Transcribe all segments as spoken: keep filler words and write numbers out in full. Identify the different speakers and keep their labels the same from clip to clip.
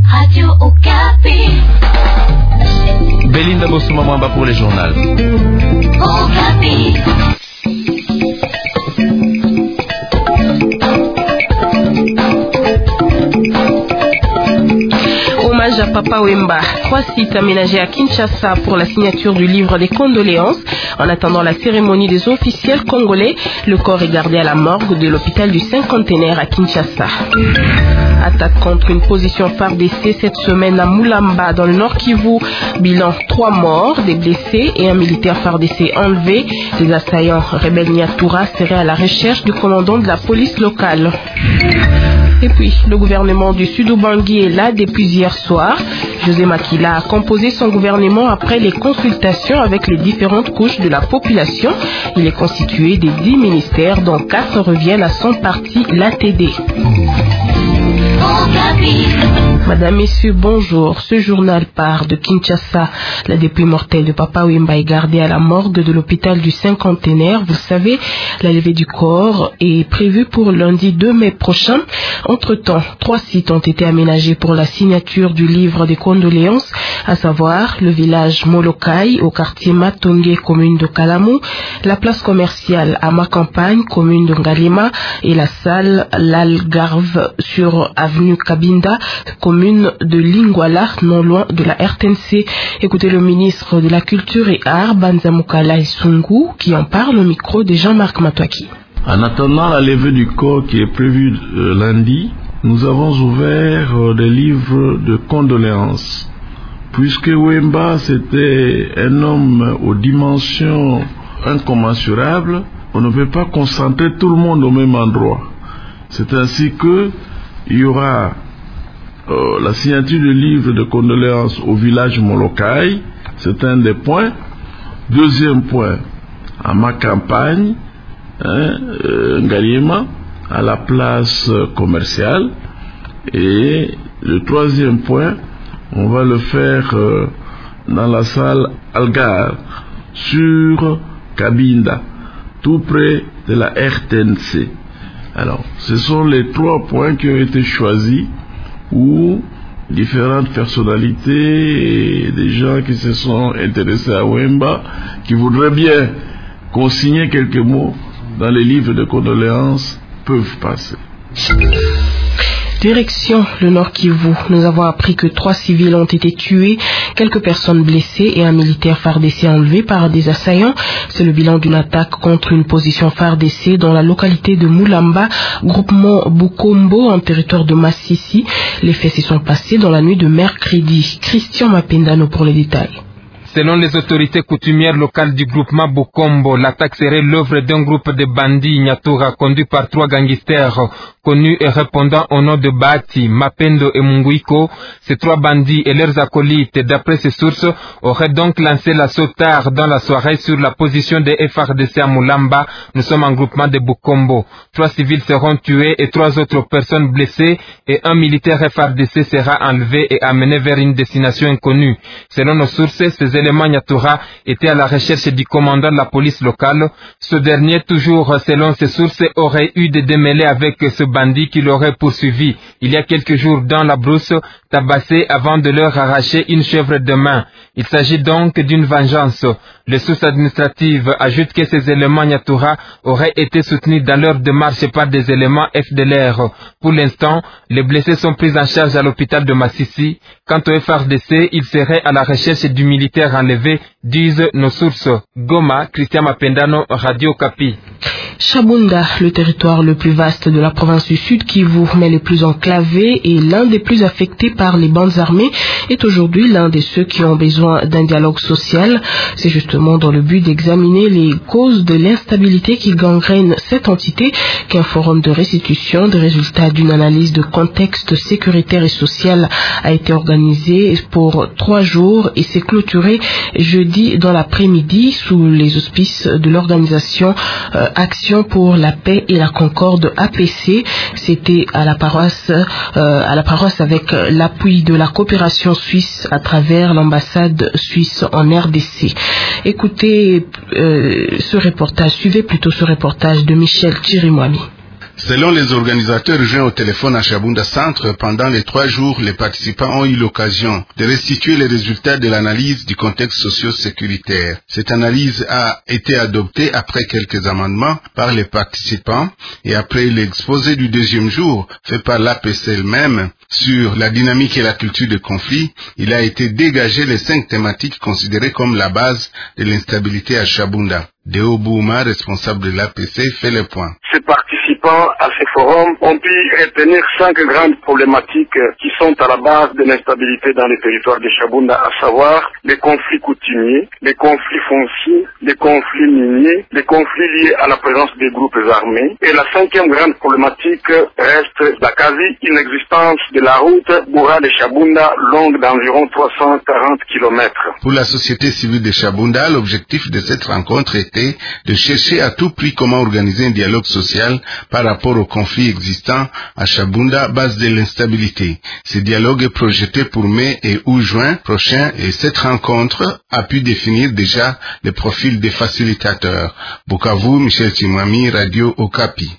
Speaker 1: Radio Okapi.
Speaker 2: Belinda Bosuma Mwamba pour les journaux.
Speaker 1: Okapi.
Speaker 3: Hommage à Papa Wemba. Trois sites aménagés à Kinshasa pour la signature du livre des condoléances. En attendant la cérémonie des officiels congolais, le corps est gardé à la morgue de l'hôpital du cinquantenaire à Kinshasa. Attaque contre une position F A R D C cette semaine à Moulamba dans le Nord Kivu. Bilan trois morts, des blessés et un militaire F A R D C enlevé. Les assaillants rebelles Nyatura seraient à la recherche du commandant de la police locale. Et puis, le gouvernement du Sud-Ubangi est là depuis hier soir. José Makila a composé son gouvernement après les consultations avec les différentes couches de la population. Il est constitué des dix ministères dont quatre reviennent à son parti, l'A T D. Madame, Messieurs, bonjour. Ce journal part de Kinshasa. La dépouille mortelle de Papa Wemba est gardée à la morgue de l'hôpital du cinquantenaire. Vous le savez, la levée du corps est prévue pour lundi deux mai prochain. Entre-temps, trois sites ont été aménagés pour la signature du livre des condoléances, à savoir le village Molokai au quartier Matonge, commune de Kalamou, la place commerciale à Macampagne, commune de Ngalima, et la salle L'Algarve sur avenue Kabinda, commune de Lingwala, non loin de la R T N C. Écoutez le ministre de la Culture et Arts, Banzamukala Isungu, qui en parle au micro de Jean-Marc Matouaki.
Speaker 4: En attendant la levée du corps qui est prévue euh, lundi, nous avons ouvert euh, des livres de condoléances. Puisque Wemba, c'était un homme aux dimensions incommensurables, on ne peut pas concentrer tout le monde au même endroit. C'est ainsi que il y aura euh, la signature du livre de condoléances au village Molokai, c'est un des points. Deuxième point, à ma campagne, hein, euh, Ngalima, à la place euh, commerciale. Et le troisième point, on va le faire euh, dans la salle Algar, sur Kabinda, tout près de la R T N C. Alors, ce sont les trois points qui ont été choisis où différentes personnalités et des gens qui se sont intéressés à Wemba, qui voudraient bien consigner quelques mots dans les livres de condoléances, peuvent passer.
Speaker 3: Direction le Nord Kivu. Nous avons appris que trois civils ont été tués, quelques personnes blessées et un militaire F A R D C enlevé par des assaillants. C'est le bilan d'une attaque contre une position F A R D C dans la localité de Moulamba, groupement Bukombo, en territoire de Massissi. Les faits se sont passés dans la nuit de mercredi. Christian Mapendano pour les détails.
Speaker 5: Selon les autorités coutumières locales du groupement Bukombo, l'attaque serait l'œuvre d'un groupe de bandits Nyatura conduit par trois gangsters connus et répondant au nom de Bati, Mapendo et Munguiko. Ces trois bandits et leurs acolytes, d'après ces sources, auraient donc lancé l'assaut tard dans la soirée sur la position des F A R D C à Moulamba. Nous sommes en groupement de Bukombo. Trois civils seront tués et trois autres personnes blessées et un militaire F A R D C sera enlevé et amené vers une destination inconnue. Selon nos sources, ces éléments Nyatura étaient à la recherche du commandant de la police locale. Ce dernier, toujours selon ses sources, aurait eu des démêlés avec ce bandit qui l'aurait poursuivi il y a quelques jours dans la brousse, tabassé avant de leur arracher une chèvre de main. Il s'agit donc d'une vengeance. Les sources administratives ajoutent que ces éléments Nyatura auraient été soutenus dans leur démarche par des éléments F D L R. Pour l'instant, les blessés sont pris en charge à l'hôpital de Massissi. Quant au F A R D C, il serait à la recherche du militaire enlevé, disent nos sources. Goma, Christian Mapendano, Radio Okapi.
Speaker 3: Chabunda, le territoire le plus vaste de la province du Sud Kivu, mais le plus enclavé et l'un des plus affectés par les bandes armées, est aujourd'hui l'un de ceux qui ont besoin d'un dialogue social. C'est justement dans le but d'examiner les causes de l'instabilité qui gangrène cette entité qu'un forum de restitution des résultats d'une analyse de contexte sécuritaire et social a été organisé pour trois jours et s'est clôturé jeudi dans l'après-midi sous les auspices de l'organisation euh, Action pour la paix et la concorde A P C. C'était à la paroisse, euh, à la paroisse avec l'appui de la coopération suisse à travers l'ambassade suisse en R D C. Écoutez euh, ce reportage, suivez plutôt ce reportage de Michel Chirimwami.
Speaker 2: Selon les organisateurs joints au téléphone à Chabunda Centre, pendant les trois jours, les participants ont eu l'occasion de restituer les résultats de l'analyse du contexte socio-sécuritaire. Cette analyse a été adoptée après quelques amendements par les participants et après l'exposé du deuxième jour fait par l'A P C elle-même sur la dynamique et la culture de conflit, il a été dégagé les cinq thématiques considérées comme la base de l'instabilité à Chabunda. Deo Bouma, responsable de l'A P C, fait le point.
Speaker 6: Ces participants à ce forum ont pu retenir cinq grandes problématiques qui sont à la base de l'instabilité dans les territoires de Chabunda, à savoir les conflits coutumiers, les conflits fonciers, les conflits miniers, les conflits liés à la présence des groupes armés. Et la cinquième grande problématique reste la quasi-inexistence de la route Boura de Chabunda, longue d'environ trois cent quarante kilomètres.
Speaker 2: Pour la société civile de Chabunda, l'objectif de cette rencontre était de chercher à tout prix comment organiser un dialogue social par rapport aux conflits existants à Chabunda, base de l'instabilité. Ce dialogue est projeté pour mai et ou juin prochain et cette rencontre a pu définir déjà le profil des facilitateurs. Bukavu, Michel Chimwami, Radio Okapi.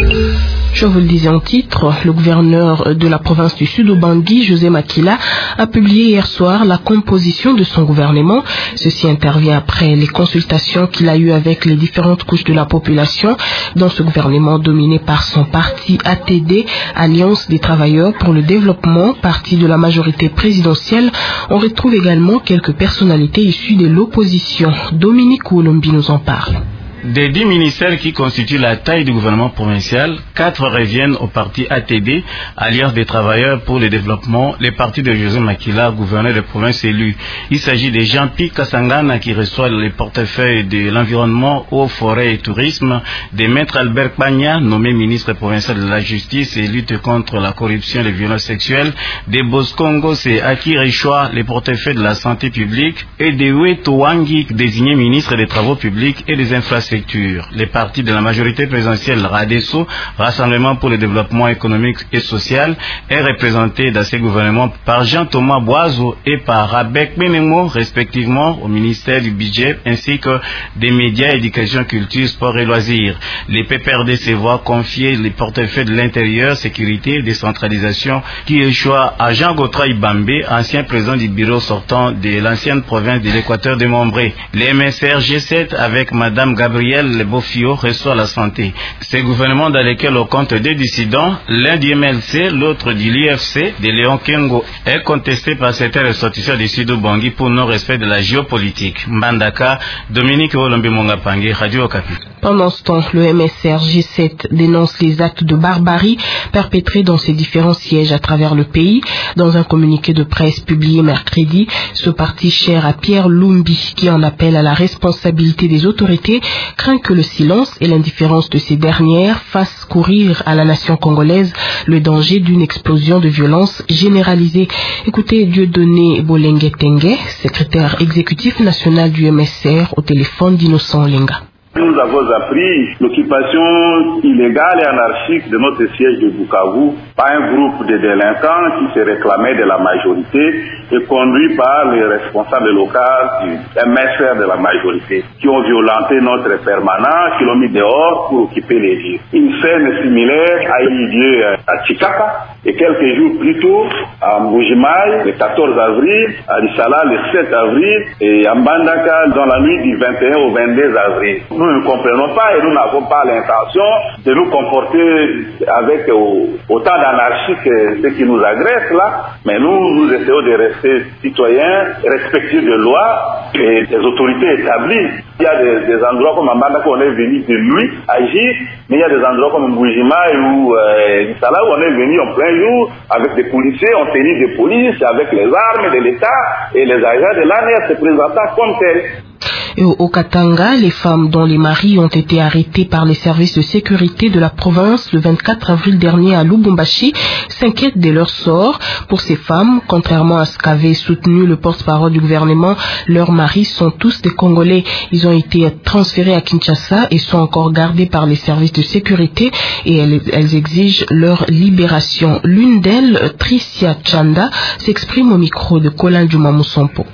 Speaker 3: Je vous le disais en titre, le gouverneur de la province du Sud Obangui, José Makila, a publié hier soir la composition de son gouvernement. Ceci intervient après les consultations qu'il a eues avec les différentes couches de la population dans ce gouvernement dominé par son parti A T D, Alliance des travailleurs pour le développement, parti de la majorité présidentielle. On retrouve également quelques personnalités issues de l'opposition. Dominique Oulombi nous en parle.
Speaker 7: Des dix ministères qui constituent la taille du gouvernement provincial, quatre reviennent au parti A T D, Alliance des travailleurs pour le développement, les partis de José Makila, gouverneur de province élu. Il s'agit de Jean-Pierre Kassangana qui reçoit les portefeuilles de l'environnement, eau, forêt et tourisme, de Maître Albert Pagna, nommé ministre provincial de la justice et lutte contre la corruption et les violences sexuelles, de Boscongo, c'est Aki Richoua, les portefeuilles de la santé publique, et de Weto Wangi, désigné ministre des travaux publics et des infrastructures. Les partis de la majorité présidentielle RADESO, Rassemblement pour le développement économique et social, est représenté dans ces gouvernements par Jean-Thomas Boiseau et par Rabek Benemo, respectivement au ministère du budget, ainsi que des médias, éducation, culture, sport et loisirs. Les P P R D se voient confier les portefeuilles de l'intérieur, sécurité et décentralisation qui échoua à Jean Gotra Ibambé, ancien président du bureau sortant de l'ancienne province de l'Équateur de Mombré. Les M S R G sept avec Madame Gabrielle Le Bofio reçoit la santé. Ces gouvernements dans lesquels on compte deux dissidents, l'un du M L C, l'autre du l'U F C, de Léon Kengo, est contesté par certains ressortissants du Sud Obangui pour non-respect de la géopolitique. Mbandaka, Dominique Olombi Mongapangue, Radio Okapi.
Speaker 3: Pendant ce temps, le M S R G sept dénonce les actes de barbarie perpétrés dans ses différents sièges à travers le pays. Dans un communiqué de presse publié mercredi, ce parti cher à Pierre Lumbi, qui en appelle à la responsabilité des autorités, craint que le silence et l'indifférence de ces dernières fassent courir à la nation congolaise le danger d'une explosion de violence généralisée. Écoutez Dieudonné Bolengue Tengue, secrétaire exécutif national du M S R, au téléphone d'Innocent Lenga.
Speaker 8: Nous avons appris l'occupation illégale et anarchique de notre siège de Bukavu par un groupe de délinquants qui se réclamait de la majorité et conduit par les responsables locaux du M S R de la majorité, qui ont violenté notre permanent, qui l'ont mis dehors pour occuper les lieux. Une scène similaire a eu lieu à Chikapa et quelques jours plus tôt à Mbujimaï le quatorze avril, à Lissala le sept avril et à Mbandaka dans la nuit du vingt et un au vingt-deux avril. Nous ne comprenons pas et nous n'avons pas l'intention de nous comporter avec autant d'anarchie que ce qui nous agresse là, mais nous, nous essayons de rester citoyens, respectueux de loi et des autorités établies. Il y a des, des endroits comme Mbandaka où on est venu de nuit agir, mais il y a des endroits comme Mbujimaï ou euh, Lissala où on est venu en plein jour avec des policiers en tenue de police, avec les armes de l'État et les agents de l'A N R se présentant comme tels.
Speaker 3: Et au Katanga, les femmes dont les maris ont été arrêtés par les services de sécurité de la province le vingt-quatre avril dernier à Lubumbashi s'inquiètent de leur sort. Pour ces femmes, contrairement à ce qu'avait soutenu le porte-parole du gouvernement, leurs maris sont tous des Congolais. Ils ont été transférés à Kinshasa et sont encore gardés par les services de sécurité et elles, elles exigent leur libération. L'une d'elles, Tricia Chanda, s'exprime au micro de Colin Djuma Moussampo.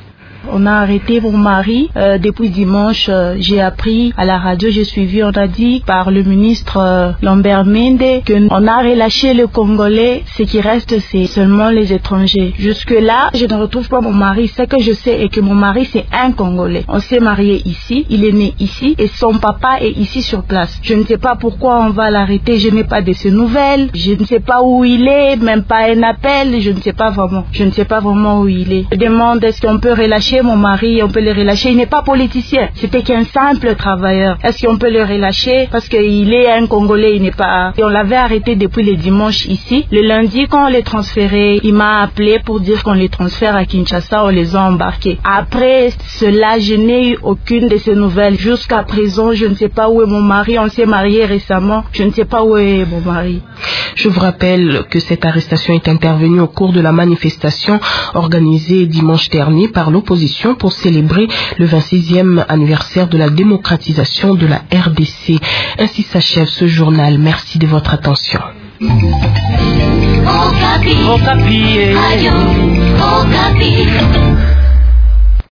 Speaker 9: On a arrêté mon mari euh, depuis dimanche. Euh, j'ai appris à la radio, j'ai suivi, on a dit par le ministre euh, Lambert Mende qu'on a relâché le Congolais. Ce qui reste, c'est seulement les étrangers. Jusque-là, je ne retrouve pas mon mari. Ce que je sais est que mon mari, c'est un Congolais. On s'est marié ici, il est né ici et son papa est ici sur place. Je ne sais pas pourquoi on va l'arrêter, je n'ai pas de ses nouvelles. Je ne sais pas où il est, même pas un appel, je ne sais pas vraiment. Je ne sais pas vraiment où il est. Je demande est-ce qu'on peut relâcher mon mari, on peut le relâcher. Il n'est pas politicien, c'était qu'un simple travailleur. Est-ce qu'on peut le relâcher parce qu'il est un Congolais, il n'est pas... Et on l'avait arrêté depuis le dimanche ici. Le lundi, quand on les transférait, il m'a appelé pour dire qu'on les transfère à Kinshasa, on les a embarqués. Après cela, je n'ai eu aucune de ces nouvelles. Jusqu'à présent, je ne sais pas où est mon mari. On s'est marié récemment. Je ne sais pas où est mon mari.
Speaker 3: Je vous rappelle que cette arrestation est intervenue au cours de la manifestation organisée dimanche dernier par l'opposition pour célébrer le vingt-sixième anniversaire de la démocratisation de la R D C. Ainsi s'achève ce journal. Merci de votre attention.
Speaker 1: Okapi.
Speaker 10: Okapi.
Speaker 1: Radio.